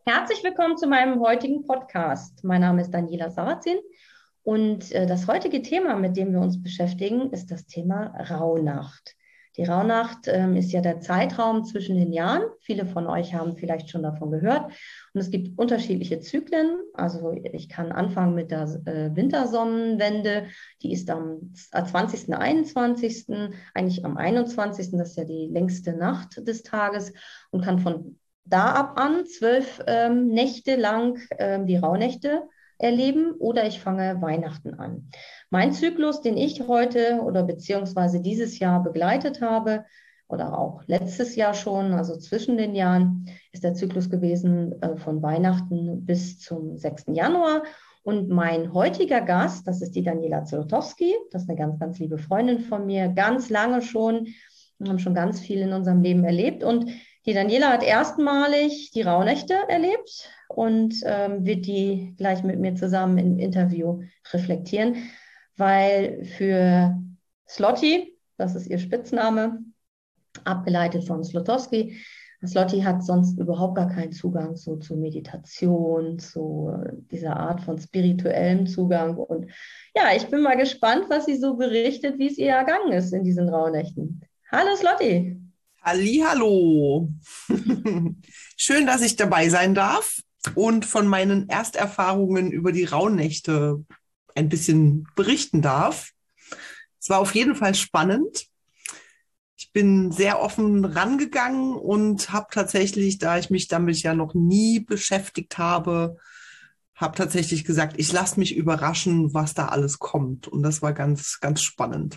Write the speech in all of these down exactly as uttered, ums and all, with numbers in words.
Herzlich willkommen zu meinem heutigen Podcast. Mein Name ist Daniela Sarrazin und äh, das heutige Thema, mit dem wir uns beschäftigen, ist das Thema Rauhnacht. Die Rauhnacht ähm, ist ja der Zeitraum zwischen den Jahren. Viele von euch haben vielleicht schon davon gehört. Und es gibt unterschiedliche Zyklen. Also ich kann anfangen mit der äh, Wintersonnenwende. Die ist am zwanzigsten, einundzwanzigsten, eigentlich am einundzwanzigsten. Das ist ja die längste Nacht des Tages und kann von da ab an zwölf ähm, Nächte lang ähm, die Rauhnächte erleben oder ich fange Weihnachten an. Mein Zyklus, den ich heute oder beziehungsweise dieses Jahr begleitet habe oder auch letztes Jahr schon, also zwischen den Jahren, ist der Zyklus gewesen äh, von Weihnachten bis zum sechsten Januar. Und mein heutiger Gast, das ist die Daniela Zlotowski, das ist eine ganz, ganz liebe Freundin von mir, ganz lange schon. Wir haben schon ganz viel in unserem Leben erlebt und die Daniela hat erstmalig die Rauhnächte erlebt und ähm, wird die gleich mit mir zusammen im Interview reflektieren, weil für Slotty, das ist ihr Spitzname, abgeleitet von Slotowski, Slotty hat sonst überhaupt gar keinen Zugang so zu Meditation, zu dieser Art von spirituellem Zugang. Und ja, ich bin mal gespannt, was sie so berichtet, wie es ihr ergangen ist in diesen Rauhnächten. Hallo Slotty! Hallihallo. Schön, dass ich dabei sein darf und von meinen Ersterfahrungen über die Rauhnächte ein bisschen berichten darf. Es war auf jeden Fall spannend. Ich bin sehr offen rangegangen und habe tatsächlich, da ich mich damit ja noch nie beschäftigt habe, habe tatsächlich gesagt, ich lasse mich überraschen, was da alles kommt. Und das war ganz, ganz spannend.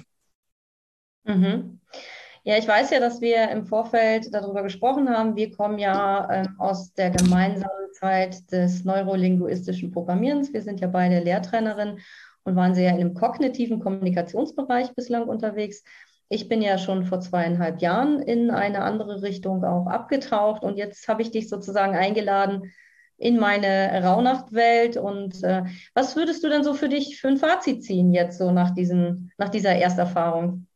Mhm. Ja, ich weiß ja, dass wir im Vorfeld darüber gesprochen haben. Wir kommen ja ähm, aus der gemeinsamen Zeit des neurolinguistischen Programmierens. Wir sind ja beide Lehrtrainerin und waren sehr im kognitiven Kommunikationsbereich bislang unterwegs. Ich bin ja schon vor zweieinhalb Jahren in eine andere Richtung auch abgetaucht und jetzt habe ich dich sozusagen eingeladen in meine Rauhnachtwelt. Und äh, was würdest du denn so für dich für ein Fazit ziehen jetzt so nach diesen, nach dieser Ersterfahrung?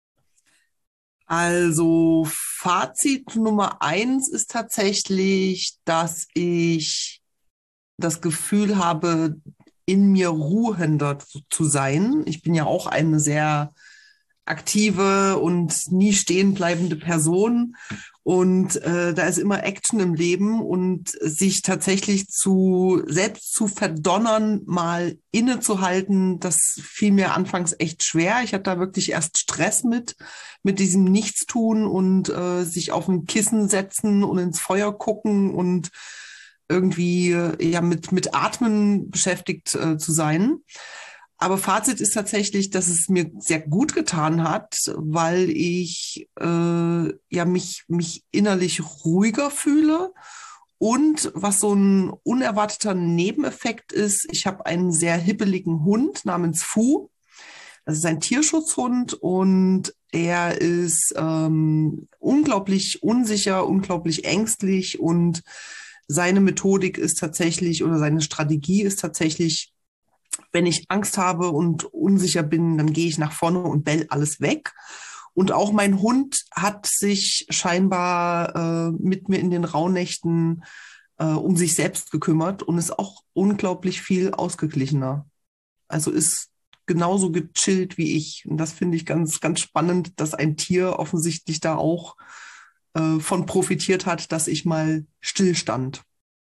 Also Fazit Nummer eins ist tatsächlich, dass ich das Gefühl habe, in mir ruhender zu, zu sein. Ich bin ja auch eine sehr aktive und nie stehen bleibende Person. Und äh, da ist immer Action im Leben und sich tatsächlich zu selbst zu verdonnern, mal innezuhalten, das fiel mir anfangs echt schwer. Ich hatte da wirklich erst Stress mit, mit diesem Nichtstun und äh, sich auf ein Kissen setzen und ins Feuer gucken und irgendwie äh, ja mit, mit Atmen beschäftigt äh, zu sein. Aber Fazit ist tatsächlich, dass es mir sehr gut getan hat, weil ich äh, ja mich, mich innerlich ruhiger fühle. Und was so ein unerwarteter Nebeneffekt ist, ich habe einen sehr hibbeligen Hund namens Fu. Das ist ein Tierschutzhund und er ist ähm, unglaublich unsicher, unglaublich ängstlich und seine Methodik ist tatsächlich oder seine Strategie ist tatsächlich, wenn ich Angst habe und unsicher bin, dann gehe ich nach vorne und bell alles weg. Und auch mein Hund hat sich scheinbar äh, mit mir in den Rauhnächten äh, um sich selbst gekümmert und ist auch unglaublich viel ausgeglichener. Also ist genauso gechillt wie ich. Und das finde ich ganz, ganz spannend, dass ein Tier offensichtlich da auch äh, von profitiert hat, dass ich mal stillstand.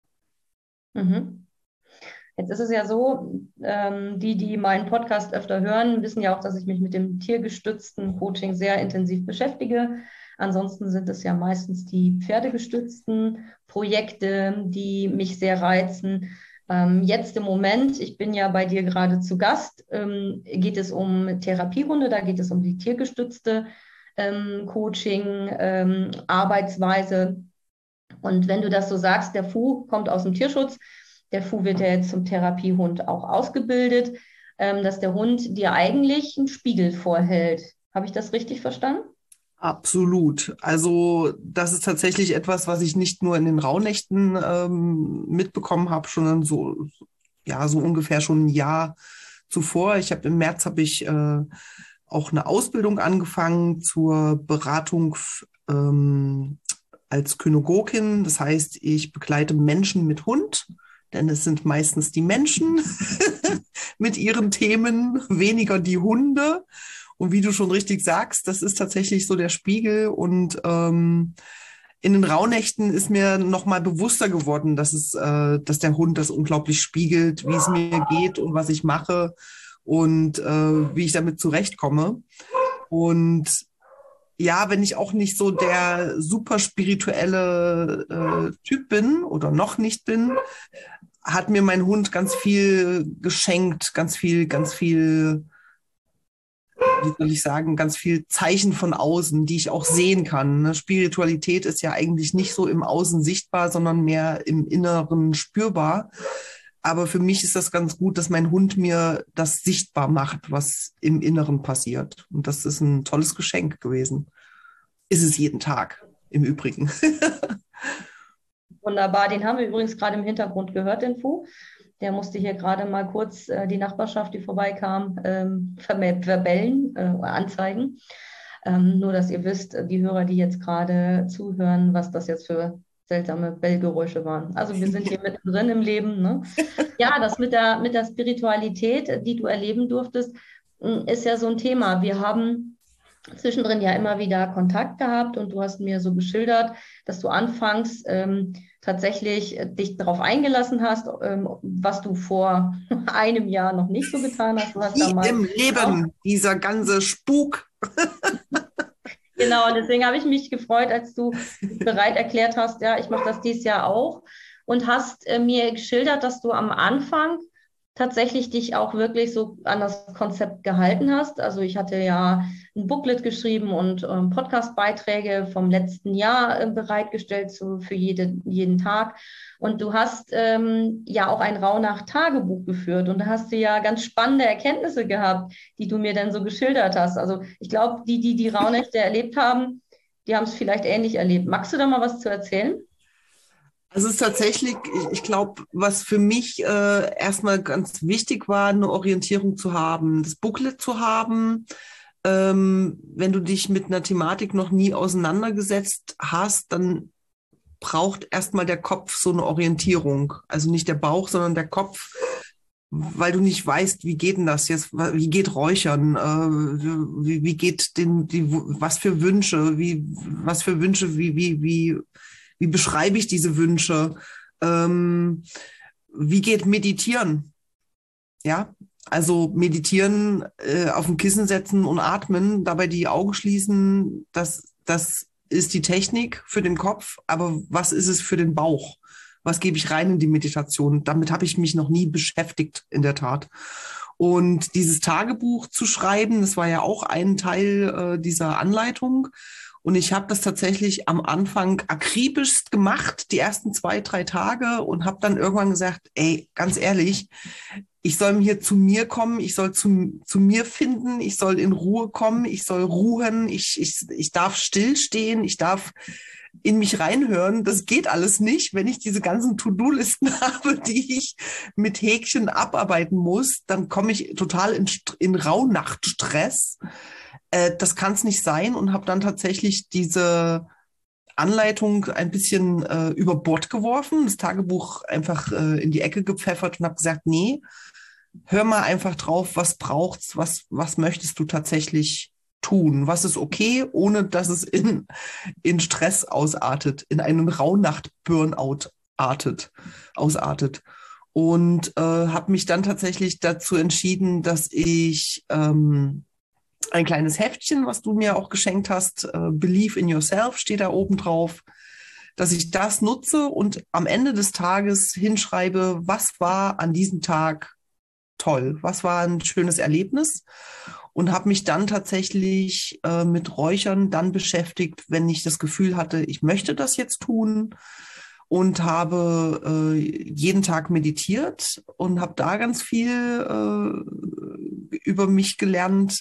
Mhm. Jetzt ist es ja so, ähm, die, die meinen Podcast öfter hören, wissen ja auch, dass ich mich mit dem tiergestützten Coaching sehr intensiv beschäftige. Ansonsten sind es ja meistens die pferdegestützten Projekte, die mich sehr reizen. Ähm, jetzt im Moment, ich bin ja bei dir gerade zu Gast, ähm, geht es um Therapiehunde, da geht es um die tiergestützte ähm, Coaching, ähm, Arbeitsweise. Und wenn du das so sagst, der Fu kommt aus dem Tierschutz, der Fu wird ja jetzt zum Therapiehund auch ausgebildet, ähm, dass der Hund dir eigentlich einen Spiegel vorhält. Habe ich das richtig verstanden? Absolut. Also das ist tatsächlich etwas, was ich nicht nur in den Rauhnächten ähm, mitbekommen habe, sondern so, ja, so ungefähr schon ein Jahr zuvor. Ich habe im März habe ich äh, auch eine Ausbildung angefangen zur Beratung f- ähm, als Kynagogin. Das heißt, ich begleite Menschen mit Hund, denn es sind meistens die Menschen mit ihren Themen, weniger die Hunde. Und wie du schon richtig sagst, das ist tatsächlich so der Spiegel. Und ähm, in den Rauhnächten ist mir nochmal bewusster geworden, dass es, äh, dass der Hund das unglaublich spiegelt, wie es mir geht und was ich mache und äh, wie ich damit zurechtkomme. Und ja, wenn ich auch nicht so der super spirituelle äh, Typ bin oder noch nicht bin, hat mir mein Hund ganz viel geschenkt, ganz viel, ganz viel, wie soll ich sagen, ganz viel Zeichen von außen, die ich auch sehen kann. Ne? Spiritualität ist ja eigentlich nicht so im Außen sichtbar, sondern mehr im Inneren spürbar. Aber für mich ist das ganz gut, dass mein Hund mir das sichtbar macht, was im Inneren passiert. Und das ist ein tolles Geschenk gewesen. Ist es jeden Tag, im Übrigen. Wunderbar, den haben wir übrigens gerade im Hintergrund gehört, den Fu. Der musste hier gerade mal kurz äh, die Nachbarschaft, die vorbeikam, ähm, verbellen, äh, anzeigen. Ähm, nur, dass ihr wisst, die Hörer, die jetzt gerade zuhören, was das jetzt für seltsame Bellgeräusche waren. Also wir sind hier mittendrin im Leben. Ne? Ja, das mit der, mit der Spiritualität, die du erleben durftest, ist ja so ein Thema. Wir haben zwischendrin ja immer wieder Kontakt gehabt und du hast mir so geschildert, dass du anfangs ähm, tatsächlich dich darauf eingelassen hast, ähm, was du vor einem Jahr noch nicht so getan hast. Du hast Wie damals im Leben, dieser ganze Spuk. Genau, und deswegen habe ich mich gefreut, als du dich bereit erklärt hast, ja, ich mache das dieses Jahr auch und hast äh, mir geschildert, dass du am Anfang tatsächlich dich auch wirklich so an das Konzept gehalten hast. Also ich hatte ja ein Booklet geschrieben und ähm, Podcast-Beiträge vom letzten Jahr äh, bereitgestellt so für jede, jeden Tag. Und du hast ähm, ja auch ein Rauhnacht-Tagebuch geführt und da hast du ja ganz spannende Erkenntnisse gehabt, die du mir dann so geschildert hast. Also ich glaube, die, die die Rauhnächte erlebt haben, die haben es vielleicht ähnlich erlebt. Magst du da mal was zu erzählen? Also es ist tatsächlich, ich, ich glaube, was für mich äh, erstmal ganz wichtig war, eine Orientierung zu haben, das Booklet zu haben. Ähm, wenn du dich mit einer Thematik noch nie auseinandergesetzt hast, dann braucht erstmal der Kopf so eine Orientierung. Also nicht der Bauch, sondern der Kopf, weil du nicht weißt, wie geht denn das jetzt, wie geht Räuchern, äh, wie, wie geht den, die, was für Wünsche, wie, was für Wünsche, wie, wie, wie, wie beschreibe ich diese Wünsche, ähm, wie geht Meditieren, ja, also meditieren, äh, auf dem Kissen setzen und atmen, dabei die Augen schließen, das, das ist die Technik für den Kopf, aber was ist es für den Bauch? Was gebe ich rein in die Meditation? Damit habe ich mich noch nie beschäftigt, in der Tat. Und dieses Tagebuch zu schreiben, das war ja auch ein Teil äh, dieser Anleitung. Und ich habe das tatsächlich am Anfang akribischst gemacht, die ersten zwei, drei Tage, und habe dann irgendwann gesagt, ey, ganz ehrlich, ich soll hier zu mir kommen, ich soll zu, zu mir finden, ich soll in Ruhe kommen, ich soll ruhen, ich, ich, ich darf stillstehen, ich darf in mich reinhören. Das geht alles nicht, wenn ich diese ganzen To-Do-Listen habe, die ich mit Häkchen abarbeiten muss, dann komme ich total in, in Rauhnachtstress. Äh, das kann es nicht sein, und habe dann tatsächlich diese Anleitung ein bisschen äh, über Bord geworfen, das Tagebuch einfach äh, in die Ecke gepfeffert und habe gesagt, nee, hör mal einfach drauf, was braucht's, was, was möchtest du tatsächlich tun, was ist okay, ohne dass es in, in Stress ausartet, in einen Rauhnacht-Burnout artet, ausartet. Und äh, habe mich dann tatsächlich dazu entschieden, dass ich ähm, ein kleines Heftchen, was du mir auch geschenkt hast, äh, Believe in Yourself, steht da oben drauf, dass ich das nutze und am Ende des Tages hinschreibe, was war an diesem Tag toll, was war ein schönes Erlebnis, und habe mich dann tatsächlich äh, mit Räuchern dann beschäftigt, wenn ich das Gefühl hatte, ich möchte das jetzt tun, und habe äh, jeden Tag meditiert und habe da ganz viel äh, über mich gelernt.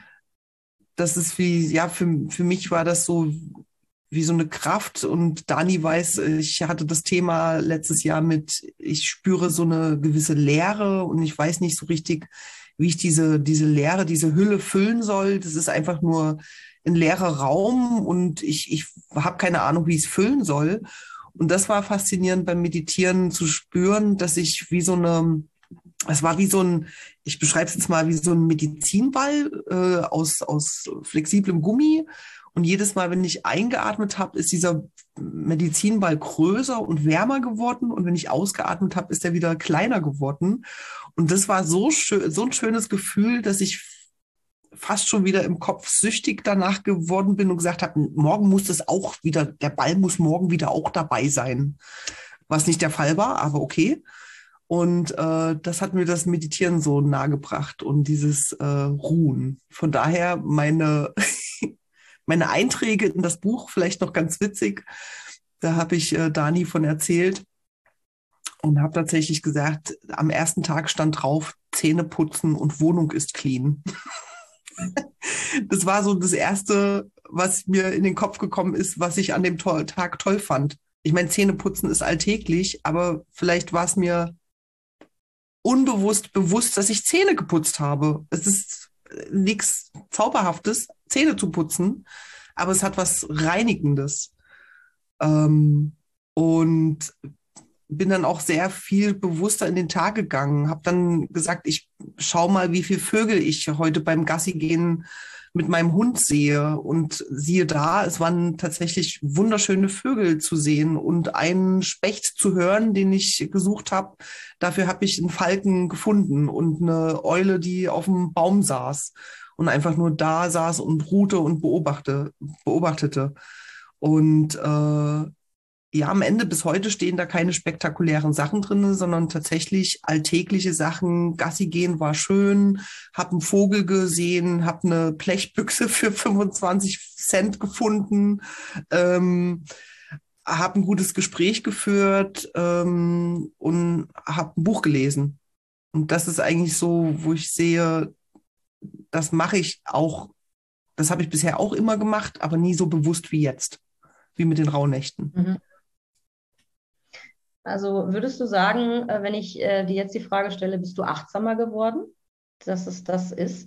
Das ist wie, ja, für, für mich war das so wie so eine Kraft, und Dani weiß, ich hatte das Thema letztes Jahr mit, ich spüre so eine gewisse Leere und ich weiß nicht so richtig, wie ich diese, diese Leere, diese Hülle füllen soll. Das ist einfach nur ein leerer Raum und ich, ich habe keine Ahnung, wie ich es füllen soll. Und das war faszinierend beim Meditieren zu spüren, dass ich wie so eine, es war wie so ein, ich beschreibe es jetzt mal wie so ein Medizinball äh, aus, aus flexiblem Gummi. Und jedes Mal, wenn ich eingeatmet habe, ist dieser Medizinball größer und wärmer geworden. Und wenn ich ausgeatmet habe, ist er wieder kleiner geworden. Und das war so schön, so ein schönes Gefühl, dass ich fast schon wieder im Kopf süchtig danach geworden bin und gesagt habe, morgen muss das auch wieder, der Ball muss morgen wieder auch dabei sein. Was nicht der Fall war, aber okay. Und äh, das hat mir das Meditieren so nahegebracht und dieses äh, Ruhen. Von daher meine, meine Einträge in das Buch, vielleicht noch ganz witzig, da habe ich äh, Dani von erzählt und habe tatsächlich gesagt, am ersten Tag stand drauf, Zähne putzen und Wohnung ist clean. Das war so das Erste, was mir in den Kopf gekommen ist, was ich an dem to- Tag toll fand. Ich meine, Zähneputzen ist alltäglich, aber vielleicht war es mir unbewusst bewusst, dass ich Zähne geputzt habe. Es ist nichts Zauberhaftes, Zähne zu putzen, aber es hat was Reinigendes. Ähm, und bin dann auch sehr viel bewusster in den Tag gegangen, habe dann gesagt, ich schau mal, wie viele Vögel ich heute beim Gassi gehen mit meinem Hund sehe. Und siehe da, es waren tatsächlich wunderschöne Vögel zu sehen und einen Specht zu hören, den ich gesucht habe. Dafür habe ich einen Falken gefunden und eine Eule, die auf dem Baum saß und einfach nur da saß und ruhte und beobachte, beobachtete. Und äh, ja, am Ende bis heute stehen da keine spektakulären Sachen drin, sondern tatsächlich alltägliche Sachen. Gassi gehen war schön, hab einen Vogel gesehen, hab eine Blechbüchse für fünfundzwanzig Cent gefunden, ähm, hab ein gutes Gespräch geführt ähm, und hab ein Buch gelesen. Und das ist eigentlich so, wo ich sehe, das mache ich auch, das habe ich bisher auch immer gemacht, aber nie so bewusst wie jetzt, wie mit den Rauhnächten. Mhm. Also würdest du sagen, äh, wenn ich äh, dir jetzt die Frage stelle, bist du achtsamer geworden, dass es das ist?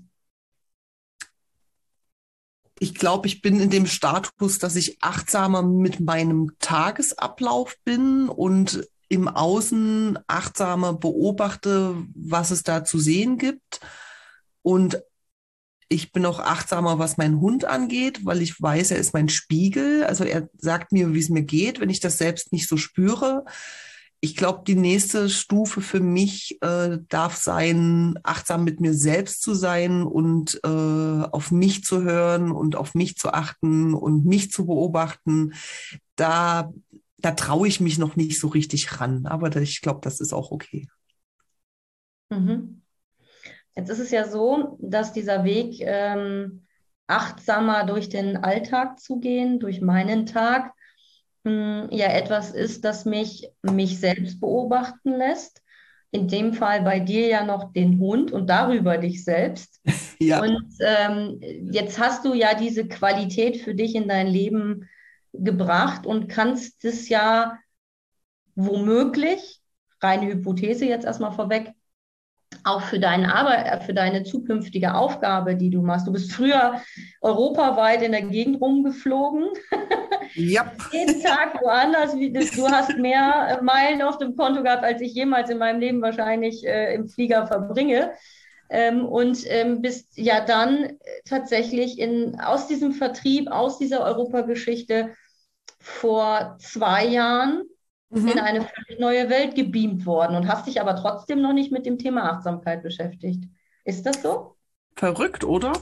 Ich glaube, ich bin in dem Status, dass ich achtsamer mit meinem Tagesablauf bin und im Außen achtsamer beobachte, was es da zu sehen gibt. Und ich bin auch achtsamer, was meinen Hund angeht, weil ich weiß, er ist mein Spiegel. Also er sagt mir, wie es mir geht, wenn ich das selbst nicht so spüre. Ich glaube, die nächste Stufe für mich äh, darf sein, achtsam mit mir selbst zu sein und äh, auf mich zu hören und auf mich zu achten und mich zu beobachten. Da, da traue ich mich noch nicht so richtig ran, aber ich glaube, das ist auch okay. Mhm. Jetzt ist es ja so, dass dieser Weg, ähm, achtsamer durch den Alltag zu gehen, durch meinen Tag, mh, ja etwas ist, das mich mich selbst beobachten lässt. In dem Fall bei dir ja noch den Hund und darüber dich selbst. Ja, Und ähm, jetzt hast du ja diese Qualität für dich in dein Leben gebracht und kannst es ja womöglich, reine Hypothese jetzt erstmal vorweg, auch für deine Arbeit, für deine zukünftige Aufgabe, die du machst. Du bist früher europaweit in der Gegend rumgeflogen, ja, jeden Tag woanders. Wie das, du hast mehr Meilen auf dem Konto gehabt, als ich jemals in meinem Leben wahrscheinlich äh, im Flieger verbringe. Ähm, und ähm, bist ja dann äh, tatsächlich in, aus diesem Vertrieb, aus dieser Europageschichte vor zwei Jahren in mhm. eine völlig neue Welt gebeamt worden und hast dich aber trotzdem noch nicht mit dem Thema Achtsamkeit beschäftigt. Ist das so? Verrückt, oder?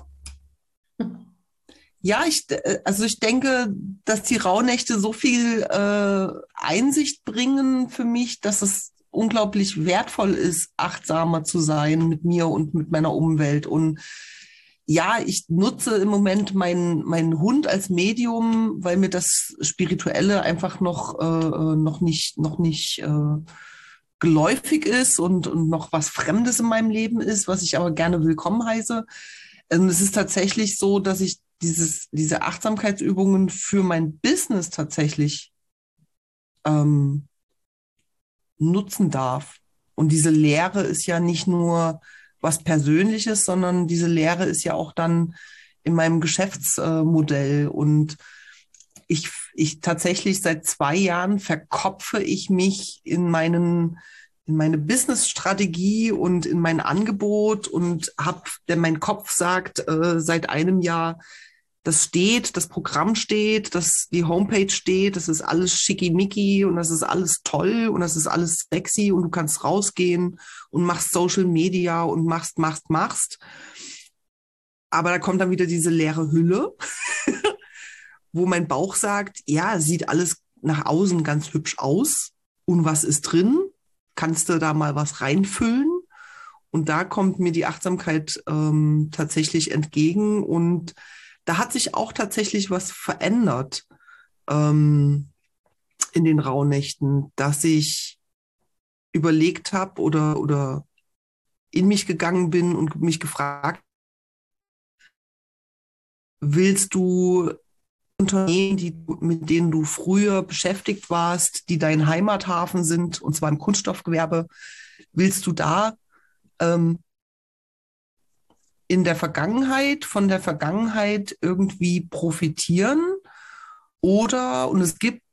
Ja, ich, äh, also ich denke, dass die Rauhnächte so viel äh, Einsicht bringen für mich, dass es unglaublich wertvoll ist, achtsamer zu sein mit mir und mit meiner Umwelt. Und ja, ich nutze im Moment meinen meinen Hund als Medium, weil mir das Spirituelle einfach noch äh, äh, noch nicht noch nicht äh, geläufig ist und, und noch was Fremdes in meinem Leben ist, was ich aber gerne willkommen heiße. Ähm, es ist tatsächlich so, dass ich dieses, diese Achtsamkeitsübungen für mein Business tatsächlich ähm, nutzen darf. Und diese Lehre ist ja nicht nur was Persönliches, sondern diese Lehre ist ja auch dann in meinem Geschäftsmodell. Und ich, ich tatsächlich seit zwei Jahren verkopfe ich mich in meinen, in meine Business-Strategie und in mein Angebot und habe, denn mein Kopf sagt äh, seit einem Jahr, das steht, das Programm steht, das, die Homepage steht, das ist alles schickimicki und das ist alles toll und das ist alles sexy und du kannst rausgehen und machst Social Media und machst, machst, machst. Aber da kommt dann wieder diese leere Hülle, wo mein Bauch sagt, ja, sieht alles nach außen ganz hübsch aus. Und was ist drin? Kannst du da mal was reinfüllen? Und da kommt mir die Achtsamkeit ähm, tatsächlich entgegen. Und da hat sich auch tatsächlich was verändert ähm, in den Rauhnächten, dass ich überlegt habe oder, oder in mich gegangen bin und mich gefragt, willst du Unternehmen, die, mit denen du früher beschäftigt warst, die dein Heimathafen sind, und zwar im Kunststoffgewerbe, willst du da ähm, in der Vergangenheit, von der Vergangenheit irgendwie profitieren? Oder, und es gibt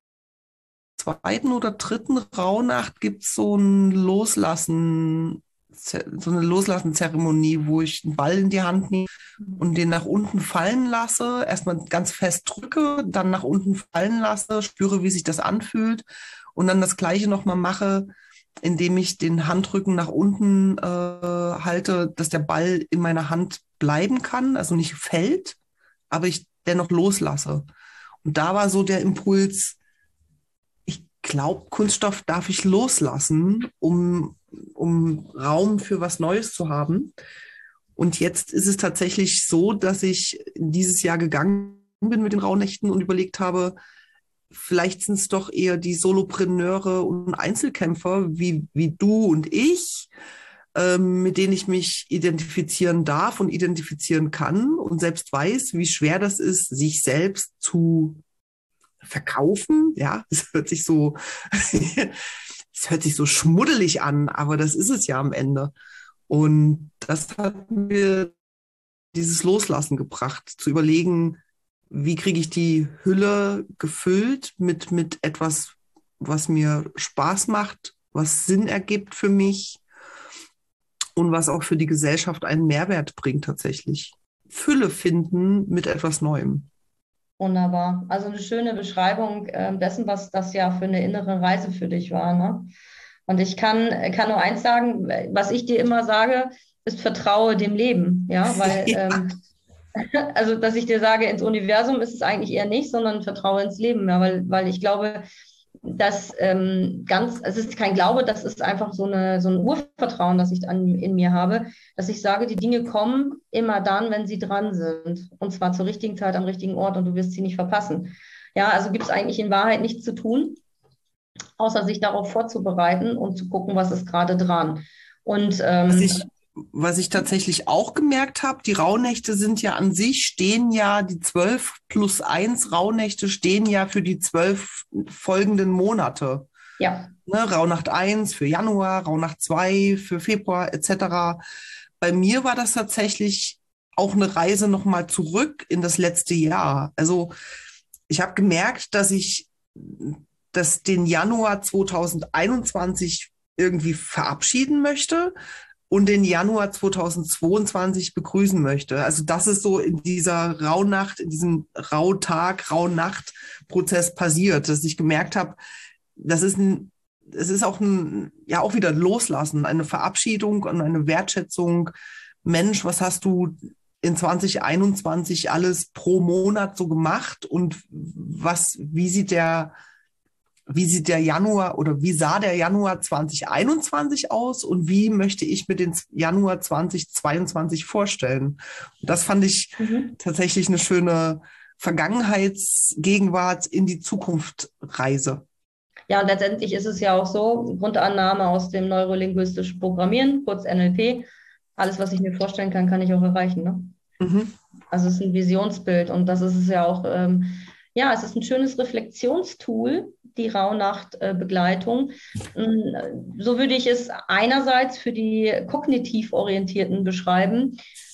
zweiten oder dritten Rauhnacht gibt es so ein Loslassen, so eine Loslassen-Zeremonie, wo ich einen Ball in die Hand nehme und den nach unten fallen lasse, erstmal ganz fest drücke, dann nach unten fallen lasse, spüre, wie sich das anfühlt und dann das Gleiche nochmal mache, indem ich den Handrücken nach unten äh, halte, dass der Ball in meiner Hand bleiben kann, also nicht fällt, aber ich dennoch loslasse. Und da war so der Impuls, ich glaube, Kunststoff darf ich loslassen, um, um Raum für was Neues zu haben. Und jetzt ist es tatsächlich so, dass ich dieses Jahr gegangen bin mit den Rauhnächten und überlegt habe, vielleicht sind es doch eher die Solopreneure und Einzelkämpfer wie, wie du und ich, ähm, mit denen ich mich identifizieren darf und identifizieren kann und selbst weiß, wie schwer das ist, sich selbst zu verkaufen. Ja, es hört sich so, es hört sich so schmuddelig an, aber das ist es ja am Ende. Und das hat mir dieses Loslassen gebracht, zu überlegen, wie kriege ich die Hülle gefüllt mit, mit etwas, was mir Spaß macht, was Sinn ergibt für mich und was auch für die Gesellschaft einen Mehrwert bringt tatsächlich. Fülle finden mit etwas Neuem. Wunderbar. Also eine schöne Beschreibung äh, dessen, was das ja für eine innere Reise für dich war, ne? Und ich kann, kann nur eins sagen, was ich dir immer sage, ist vertraue dem Leben, ja, weil Ja. ähm, also, dass ich dir sage, ins Universum ist es eigentlich eher nicht, sondern vertraue ins Leben. Ja, weil, weil ich glaube, dass ähm, ganz, es ist kein Glaube, das ist einfach so, eine, so ein Urvertrauen, das ich an, in mir habe, dass ich sage, die Dinge kommen immer dann, wenn sie dran sind. Und zwar zur richtigen Zeit am richtigen Ort und du wirst sie nicht verpassen. Ja, also gibt es eigentlich in Wahrheit nichts zu tun, außer sich darauf vorzubereiten und zu gucken, was ist gerade dran. Und Was ähm, ich, was ich tatsächlich auch gemerkt habe, die Rauhnächte sind ja an sich, stehen ja, die zwölf plus eins Rauhnächte stehen ja für die zwölf folgenden Monate. ja, Ne, Rauhnacht eins für Januar, Rauhnacht zwei für Februar et cetera. Bei mir war das tatsächlich auch eine Reise nochmal zurück in das letzte Jahr. Also ich habe gemerkt, dass ich dass den Januar zwanzig einundzwanzig irgendwie verabschieden möchte und den Januar zwanzig zweiundzwanzig begrüßen möchte. Also das ist so in dieser Rauhnacht, in diesem Rauhtag, Rauhnacht-Prozess passiert, dass ich gemerkt habe, das ist ein, es ist auch ein, ja auch wieder ein Loslassen, eine Verabschiedung und eine Wertschätzung. Mensch, was hast du in zwanzig einundzwanzig alles pro Monat so gemacht und was, wie sieht der Wie sieht der Januar oder wie sah der Januar zwanzig einundzwanzig aus und wie möchte ich mir den Januar zwanzig zweiundzwanzig vorstellen? Und das fand ich mhm. tatsächlich eine schöne Vergangenheitsgegenwart in die Zukunft Reise. Ja, und letztendlich ist es ja auch so, Grundannahme aus dem neurolinguistischen Programmieren, kurz N L P, alles, was ich mir vorstellen kann, kann ich auch erreichen. Ne? Mhm. Also es ist ein Visionsbild und das ist es ja auch, ähm, ja, es ist ein schönes Reflexionstool, die Rauhnacht-Begleitung. So würde ich es einerseits für die kognitiv Orientierten beschreiben,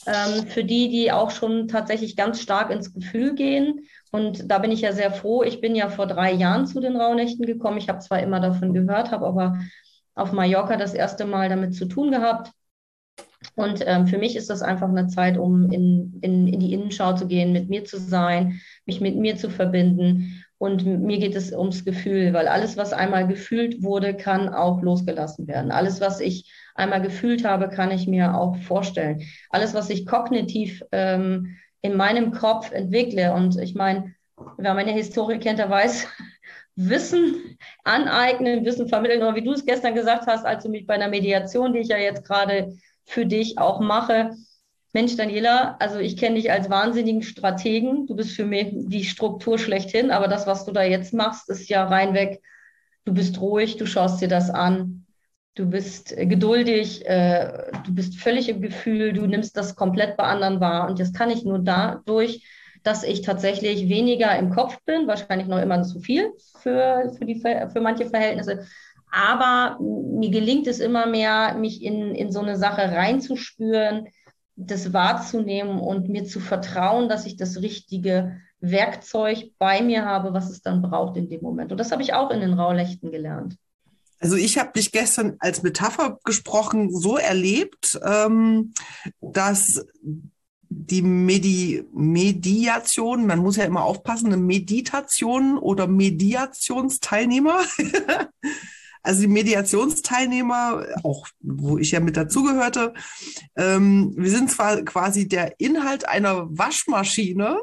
ähm, für die, die auch schon tatsächlich ganz stark ins Gefühl gehen. Und da bin ich ja sehr froh. Ich bin ja vor drei Jahren zu den Rauhnächten gekommen. Ich habe zwar immer davon gehört, habe aber auf Mallorca das erste Mal damit zu tun gehabt. Und ähm, für mich ist das einfach eine Zeit, um in, in, in die Innenschau zu gehen, mit mir zu sein, mich mit mir zu verbinden. Und mir geht es ums Gefühl, weil alles, was einmal gefühlt wurde, kann auch losgelassen werden. Alles, was ich einmal gefühlt habe, kann ich mir auch vorstellen. Alles, was ich kognitiv ähm, in meinem Kopf entwickle. Und ich meine, wer meine Historie kennt, der weiß, Wissen aneignen, Wissen vermitteln. Oder wie du es gestern gesagt hast, als du mich bei einer Mediation, die ich ja jetzt gerade für dich auch mache. Mensch, Daniela, also ich kenne dich als wahnsinnigen Strategen. Du bist für mich die Struktur schlechthin, aber das, was du da jetzt machst, ist ja reinweg. Du bist ruhig, du schaust dir das an, du bist geduldig, äh, du bist völlig im Gefühl, du nimmst das komplett bei anderen wahr. Und das kann ich nur dadurch, dass ich tatsächlich weniger im Kopf bin, wahrscheinlich noch immer zu viel für, für, die, für manche Verhältnisse. Aber mir gelingt es immer mehr, mich in, in so eine Sache reinzuspüren, das wahrzunehmen und mir zu vertrauen, dass ich das richtige Werkzeug bei mir habe, was es dann braucht in dem Moment. Und das habe ich auch in den Rauhnächten gelernt. Also ich habe dich gestern als Metapher gesprochen so erlebt, ähm, dass die Medi Mediation, man muss ja immer aufpassen, eine Meditation oder Mediationsteilnehmer, also die Mediationsteilnehmer, auch wo ich ja mit dazugehörte, ähm, wir sind zwar quasi der Inhalt einer Waschmaschine,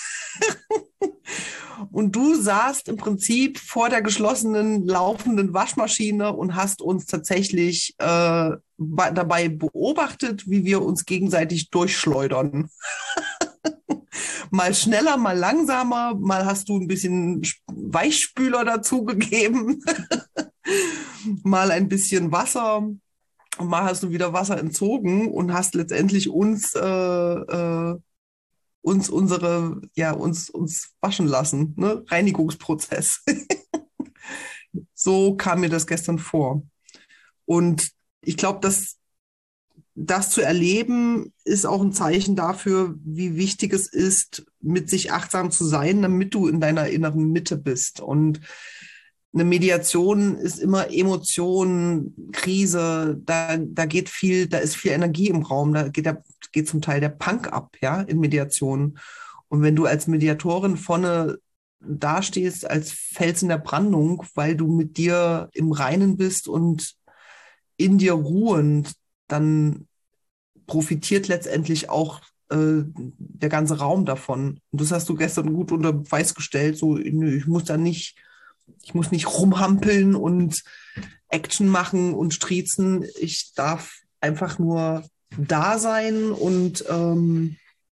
und du saßt im Prinzip vor der geschlossenen, laufenden Waschmaschine und hast uns tatsächlich äh, dabei beobachtet, wie wir uns gegenseitig durchschleudern. Mal schneller, mal langsamer, mal hast du ein bisschen Weichspüler dazugegeben, mal ein bisschen Wasser und mal hast du wieder Wasser entzogen und hast letztendlich uns äh, äh, uns unsere, ja, uns, uns waschen lassen, ne? Reinigungsprozess. So kam mir das gestern vor. Und ich glaube, dass das zu erleben, ist auch ein Zeichen dafür, wie wichtig es ist, mit sich achtsam zu sein, damit du in deiner inneren Mitte bist. Und eine Mediation ist immer Emotion, Krise, da, da geht viel, da ist viel Energie im Raum, da geht, der, geht zum Teil der Punk ab, ja, in Mediation. Und wenn du als Mediatorin vorne dastehst, als Fels in der Brandung, weil du mit dir im Reinen bist und in dir ruhend, dann profitiert letztendlich auch äh, der ganze Raum davon. Und das hast du gestern gut unter Beweis gestellt, so, nö, ich muss da nicht Ich muss nicht rumhampeln und Action machen und striezen. Ich darf einfach nur da sein und ähm,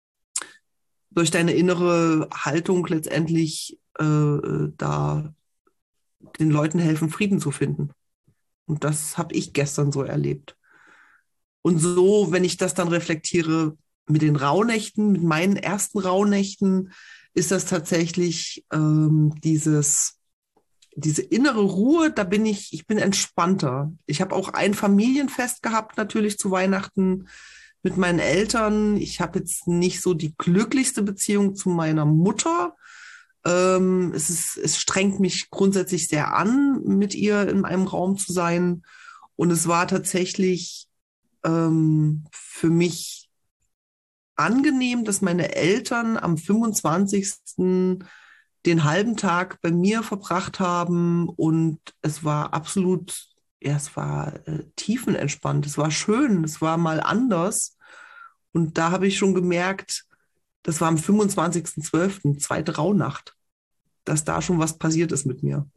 durch deine innere Haltung letztendlich äh, da den Leuten helfen, Frieden zu finden. Und das habe ich gestern so erlebt. Und so, wenn ich das dann reflektiere mit den Rauhnächten, mit meinen ersten Rauhnächten, ist das tatsächlich ähm, dieses diese innere Ruhe, da bin ich, ich bin entspannter. Ich habe auch ein Familienfest gehabt, natürlich zu Weihnachten mit meinen Eltern. Ich habe jetzt nicht so die glücklichste Beziehung zu meiner Mutter. Ähm, es ist, es strengt mich grundsätzlich sehr an, mit ihr in einem Raum zu sein. Und es war tatsächlich ähm, für mich angenehm, dass meine Eltern am fünfundzwanzigsten den halben Tag bei mir verbracht haben und es war absolut, ja, es war äh, tiefenentspannt, es war schön, es war mal anders und da habe ich schon gemerkt, das war am fünfundzwanzigsten zwölften, zweite Rauhnacht, dass da schon was passiert ist mit mir.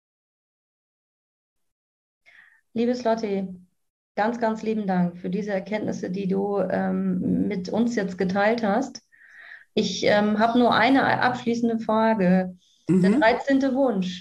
Liebes Lotti, ganz, ganz lieben Dank für diese Erkenntnisse, die du ähm, mit uns jetzt geteilt hast. Ich ähm, habe nur eine abschließende Frage. Der Mhm. dreizehnte Wunsch.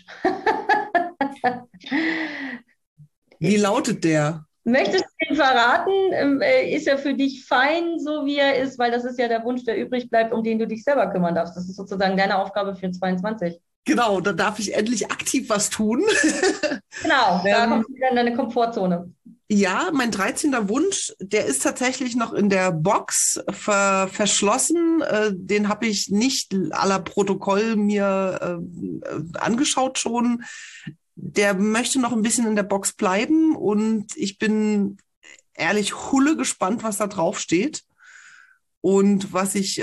Wie lautet der? Möchtest du ihn verraten? Ähm, äh, Ist er für dich fein, so wie er ist? Weil das ist ja der Wunsch, der übrig bleibt, um den du dich selber kümmern darfst. Das ist sozusagen deine Aufgabe für zweiundzwanzig. Genau, da darf ich endlich aktiv was tun. Genau, da ähm, kommst du wieder in deine Komfortzone. Ja, mein dreizehnter Wunsch, der ist tatsächlich noch in der Box ver verschlossen. Äh, den habe ich nicht à la Protokoll mir äh, angeschaut schon. Der möchte noch ein bisschen in der Box bleiben und ich bin ehrlich hulle gespannt, was da drauf steht und was sich, äh,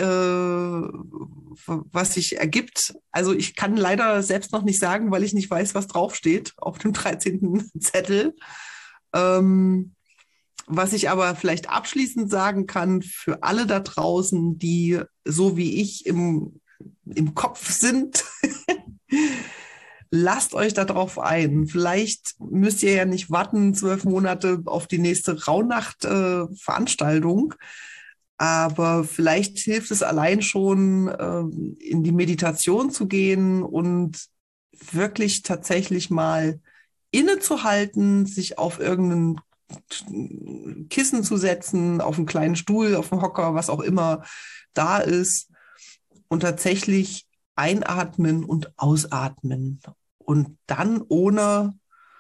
was sich ergibt. Also ich kann leider selbst noch nicht sagen, weil ich nicht weiß, was draufsteht auf dem dreizehnten Zettel. Ähm, Was ich aber vielleicht abschließend sagen kann für alle da draußen, die so wie ich im, im Kopf sind, lasst euch darauf ein. Vielleicht müsst ihr ja nicht warten, zwölf Monate auf die nächste Rauhnacht-Veranstaltung. Aber vielleicht hilft es allein schon, ähm, in die Meditation zu gehen und wirklich tatsächlich mal innezuhalten, sich auf irgendeinen Kissen zu setzen, auf einen kleinen Stuhl, auf einen Hocker, was auch immer da ist und tatsächlich einatmen und ausatmen und dann ohne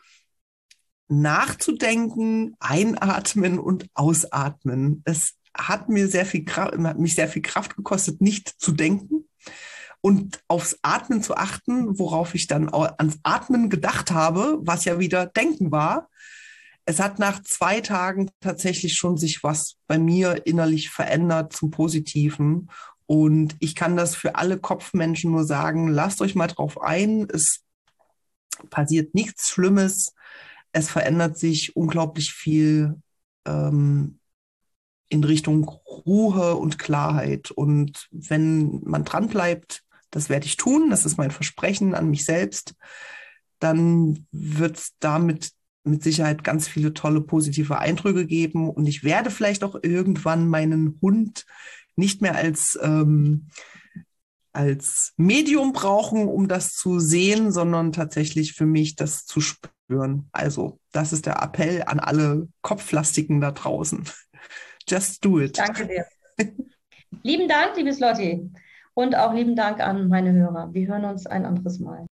nachzudenken, einatmen und ausatmen. Es hat mir sehr viel Kraft, hat mich sehr viel Kraft gekostet, nicht zu denken und aufs Atmen zu achten, worauf ich dann auch ans Atmen gedacht habe, was ja wieder Denken war. Es hat nach zwei Tagen tatsächlich schon sich was bei mir innerlich verändert zum Positiven. Und ich kann das für alle Kopfmenschen nur sagen, lasst euch mal drauf ein. Es passiert nichts Schlimmes. Es verändert sich unglaublich viel ähm, in Richtung Ruhe und Klarheit. Und wenn man dran bleibt, das werde ich tun, das ist mein Versprechen an mich selbst, dann wird es damit mit Sicherheit ganz viele tolle positive Eindrücke geben. Und ich werde vielleicht auch irgendwann meinen Hund nicht mehr als, ähm, als Medium brauchen, um das zu sehen, sondern tatsächlich für mich das zu spüren. Also das ist der Appell an alle Kopflastiken da draußen. Just do it. Danke dir. Lieben Dank, liebes Lotti. Und auch lieben Dank an meine Hörer. Wir hören uns ein anderes Mal.